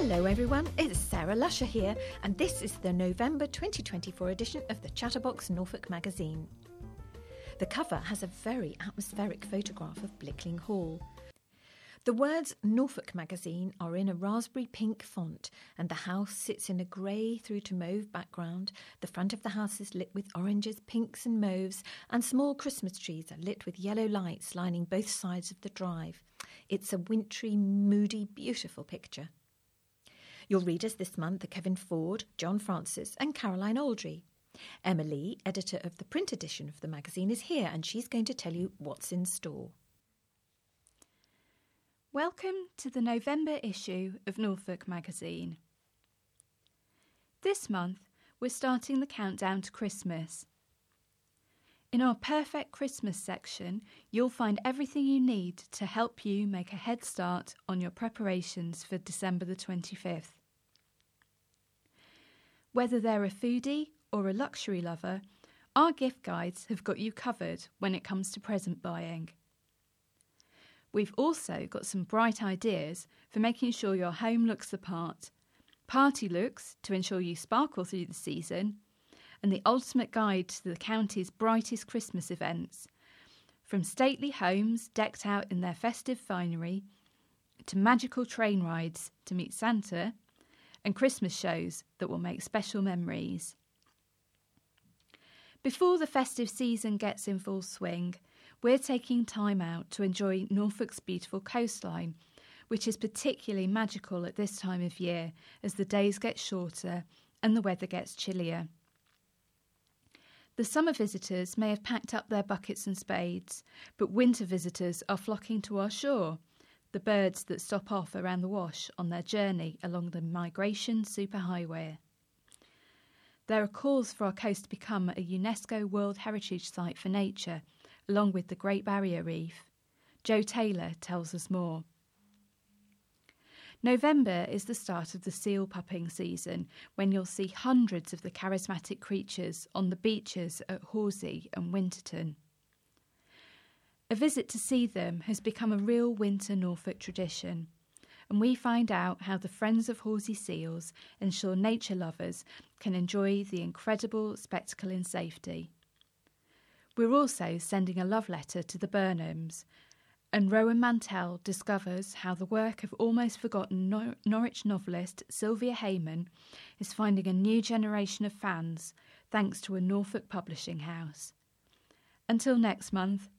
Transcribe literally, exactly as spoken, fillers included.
Hello everyone, it's Sarah Lusher here, and this is the November twenty twenty-four edition of the Chatterbox Norfolk magazine. The cover has a very atmospheric photograph of Blickling Hall. The words Norfolk magazine are in a raspberry pink font, and the house sits in a grey through to mauve background. The front of the house is lit with oranges, pinks and mauves, and small Christmas trees are lit with yellow lights lining both sides of the drive. It's a wintry, moody, beautiful picture. Your readers this month are Kevin Ford, John Francis and Caroline Aldry. Emily, editor of the print edition of the magazine, is here and she's going to tell you what's in store. Welcome to the November issue of Norfolk magazine. This month we're starting the countdown to Christmas. In our Perfect Christmas section, you'll find everything you need to help you make a head start on your preparations for December the twenty-fifth. Whether they're a foodie or a luxury lover, our gift guides have got you covered when it comes to present buying. We've also got some bright ideas for making sure your home looks the part, party looks to ensure you sparkle through the season, and the ultimate guide to the county's brightest Christmas events, from stately homes decked out in their festive finery, to magical train rides to meet Santa, and Christmas shows that will make special memories. Before the festive season gets in full swing, we're taking time out to enjoy Norfolk's beautiful coastline, which is particularly magical at this time of year as the days get shorter and the weather gets chillier. The summer visitors may have packed up their buckets and spades, but winter visitors are flocking to our shore, the birds that stop off around the Wash on their journey along the migration superhighway. There are calls for our coast to become a UNESCO World Heritage Site for nature, along with the Great Barrier Reef. Joe Taylor tells us more. November is the start of the seal pupping season, when you'll see hundreds of the charismatic creatures on the beaches at Horsey and Winterton. A visit to see them has become a real winter Norfolk tradition, and we find out how the Friends of Horsey Seals ensure nature lovers can enjoy the incredible spectacle in safety. We're also sending a love letter to the Burnhams, and Rowan Mantell discovers how the work of almost forgotten Nor- Norwich novelist Sylvia Hayman is finding a new generation of fans thanks to a Norfolk publishing house. Until next month,